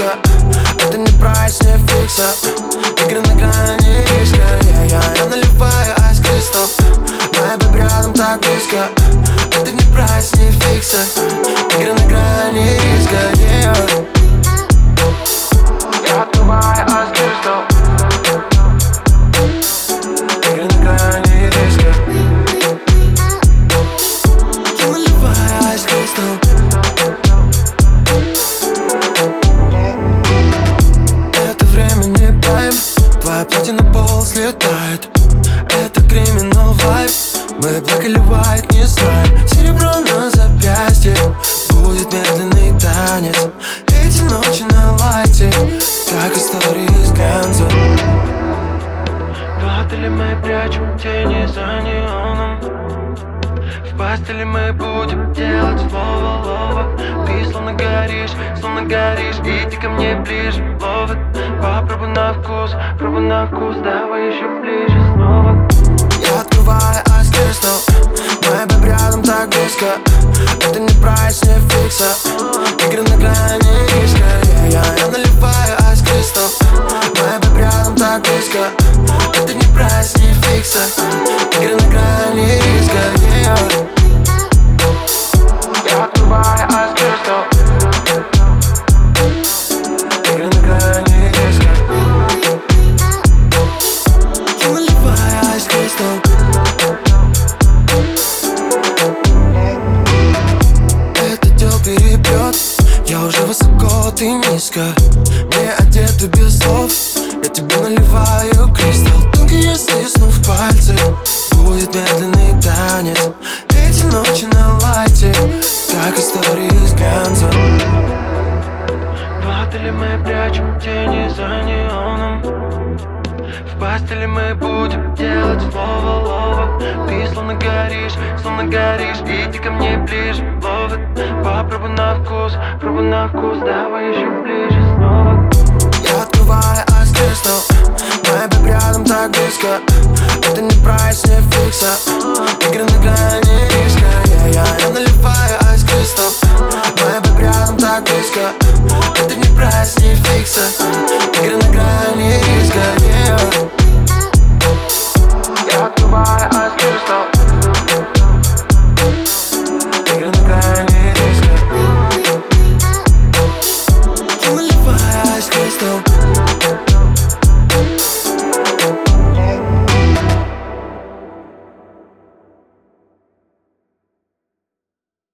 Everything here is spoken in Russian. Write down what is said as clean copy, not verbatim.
близко. Это не прайс, не фикса. Игры на грани риска. Я наливаю айс кристалл. Моя бэб рядом так близко. Это не прайс, не фикса. Игры на грани риска. Я открываю айс кристалл. Игры на грани риска. Я наливаю айс кристалл. Это время не тайм. Твоя платье на пол слетает. Это криминал вайб. Мы плакали white, не знаем. Серебро на запястье. Будет медленный танец. Эти ночи на лайте, как истории из Ганза. В отеле мы прячем тени за неоном. В постели мы будем делать слово лова. Ты словно горишь, иди ко мне ближе, ловит. Попробуй на вкус, давай еще ближе снова. Я открываю айс кристалл. Моя бэб рядом так близко. Это не прайс, не фикса. Игры на грани риска. Я наливаю айс кристалл. Моя бэб рядом так близко. Это не прайс, не фикса. Игры на грани риска. Я открываю айс кристалл. Игры на грани риска. Я наливаю айс кристалл. Этот дел перебьет. Я уже высоко, ты низко. Не одеты без слов. Я тебе наливаю кристалл. Тонкие стиснув пальцы. Будет медленный танец. Эти ночи на лайте, как истории из Ганза. В отеле мы прячем тени за неоном. В постели мы будем делать слово лова. Ты словно горишь, иди ко мне ближе, ловит. Попробуй на вкус, давай еще ближе снова. Я открываю айс кристалл. Моя бэб рядом так близко. Это не прайс, не фикса. Игры на грани